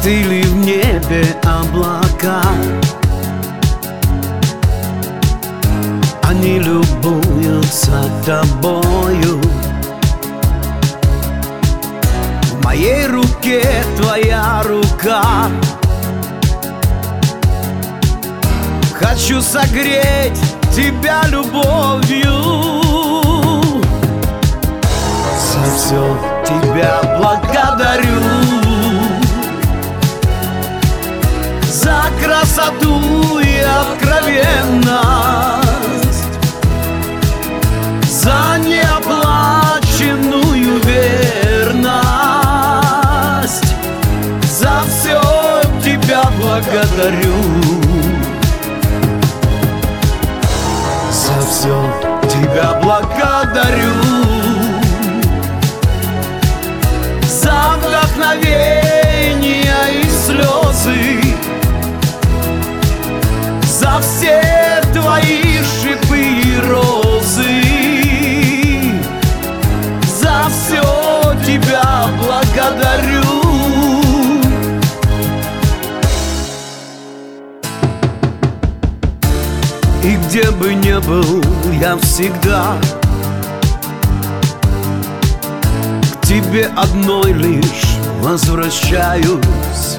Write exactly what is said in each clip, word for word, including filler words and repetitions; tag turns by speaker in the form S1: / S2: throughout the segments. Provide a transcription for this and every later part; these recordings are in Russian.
S1: Застыли в небе облака, они любуются тобою. В моей руке твоя рука, хочу согреть тебя любовью. За все тебя благодарю, за красоту и откровенность, за неоплаченную верность. За все тебя благодарю, за все тебя благодарю, за вдохновение и слезы, за все твои шипы и розы. За все тебя благодарю. И где бы ни был, я всегда к тебе одной лишь возвращаюсь.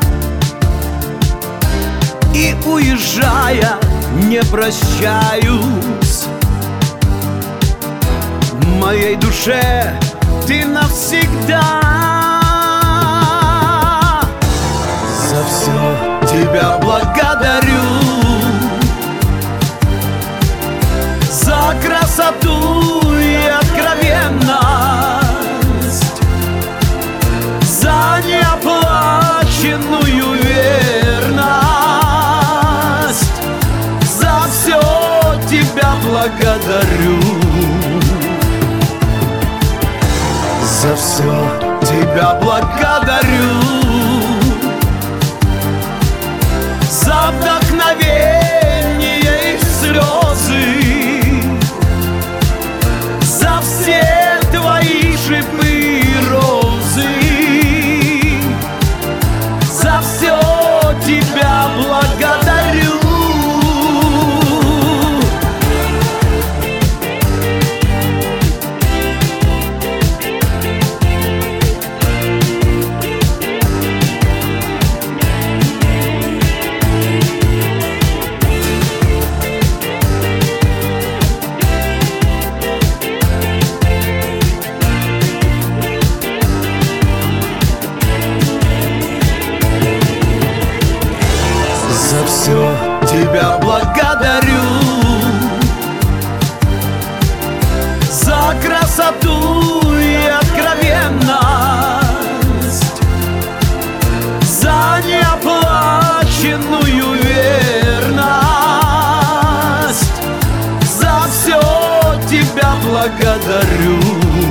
S1: И уезжая, не прощаюсь. В моей душе ты навсегда. За все тебя благодарю, за красоту и откровенность, за неоплаченную верность. За все тебя благодарю, за все тебя благодарю, за вдохновение и слезы, за все твои шипы и розы. За все тебя благодарю. За все тебя благодарю, за красоту и откровенность, за неоплаченную верность. За все тебя благодарю,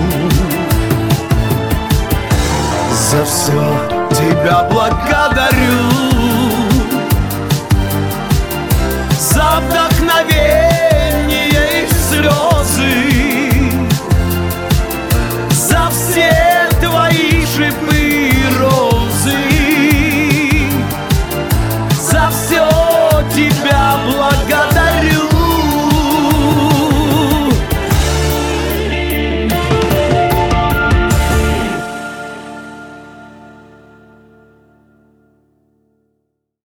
S1: за все тебя благодарю.